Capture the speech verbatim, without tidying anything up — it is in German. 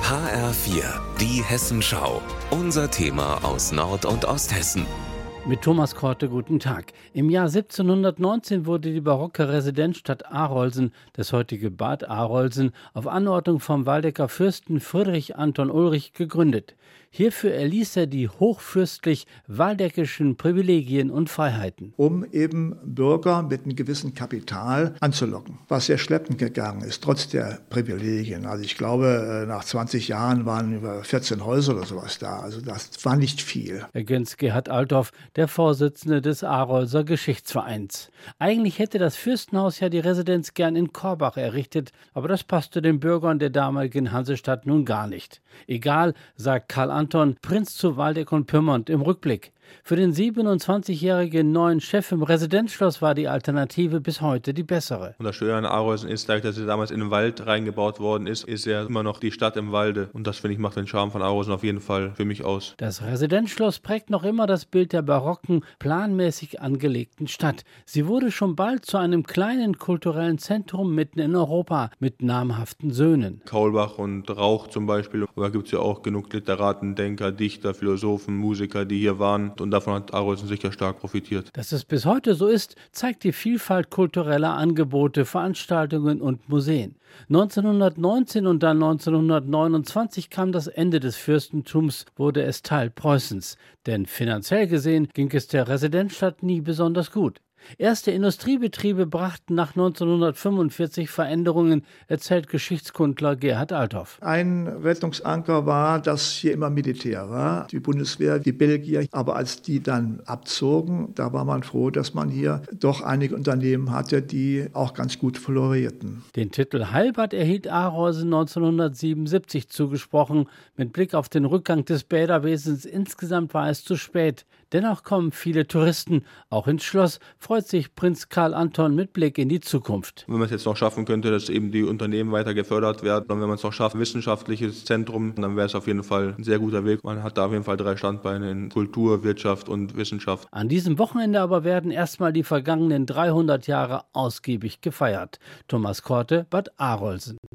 H R vier, die Hessenschau. Unser Thema aus Nord- und Osthessen. Mit Thomas Korte, guten Tag. Im Jahr siebzehnhundertneunzehn wurde die barocke Residenzstadt Arolsen, das heutige Bad Arolsen, auf Anordnung vom Waldecker Fürsten Friedrich Anton Ulrich gegründet. Hierfür erließ er die hochfürstlich-waldeckischen Privilegien und Freiheiten. Um eben Bürger mit einem gewissen Kapital anzulocken, was sehr schleppend gegangen ist, trotz der Privilegien. Also ich glaube, nach zwanzig Jahren waren über vierzehn Häuser oder sowas da. Also das war nicht viel. Ergänzt Gerhard Althoff, der Vorsitzende des Arolser Geschichtsvereins. Eigentlich hätte das Fürstenhaus ja die Residenz gern in Korbach errichtet, aber das passte den Bürgern der damaligen Hansestadt nun gar nicht. Egal, sagt Karl Anton, Prinz zu Waldeck und Pyrmont im Rückblick. Für den siebenundzwanzigjährigen neuen Chef im Residenzschloss war die Alternative bis heute die bessere. Und das Schöne an Arolsen ist, dadurch, dass er damals in den Wald reingebaut worden ist, ist er immer noch die Stadt im Walde. Und das, finde ich, macht den Charme von Arolsen auf jeden Fall für mich aus. Das Residenzschloss prägt noch immer das Bild der barocken, planmäßig angelegten Stadt. Sie wurde schon bald zu einem kleinen kulturellen Zentrum mitten in Europa mit namhaften Söhnen. Kaulbach und Rauch zum Beispiel. Aber da gibt es ja auch genug Literaten, Denker, Dichter, Philosophen, Musiker, die hier waren. Und davon hat Arolsen sicher stark profitiert. Dass es bis heute so ist, zeigt die Vielfalt kultureller Angebote, Veranstaltungen und Museen. neunzehnhundertneunzehn und dann neunzehnhundertneunundzwanzig kam das Ende des Fürstentums, wurde es Teil Preußens. Denn finanziell gesehen ging es der Residenzstadt nie besonders gut. Erste Industriebetriebe brachten nach neunzehnhundertfünfundvierzig Veränderungen, erzählt Geschichtskundler Gerhard Althoff. Ein Rettungsanker war, dass hier immer Militär war, die Bundeswehr, die Belgier. Aber als die dann abzogen, da war man froh, dass man hier doch einige Unternehmen hatte, die auch ganz gut florierten. Den Titel Heilbad erhielt Arolsen neunzehnhundertsiebenundsiebzig zugesprochen. Mit Blick auf den Rückgang des Bäderwesens insgesamt war es zu spät. Dennoch kommen viele Touristen, auch ins Schloss, freut sich Prinz Karl Anton mit Blick in die Zukunft. Wenn man es jetzt noch schaffen könnte, dass eben die Unternehmen weiter gefördert werden, und wenn man es noch schafft, wissenschaftliches Zentrum, dann wäre es auf jeden Fall ein sehr guter Weg. Man hat da auf jeden Fall drei Standbeine in Kultur, Wirtschaft und Wissenschaft. An diesem Wochenende aber werden erstmal die vergangenen dreihundert Jahre ausgiebig gefeiert. Thomas Korte, Bad Arolsen.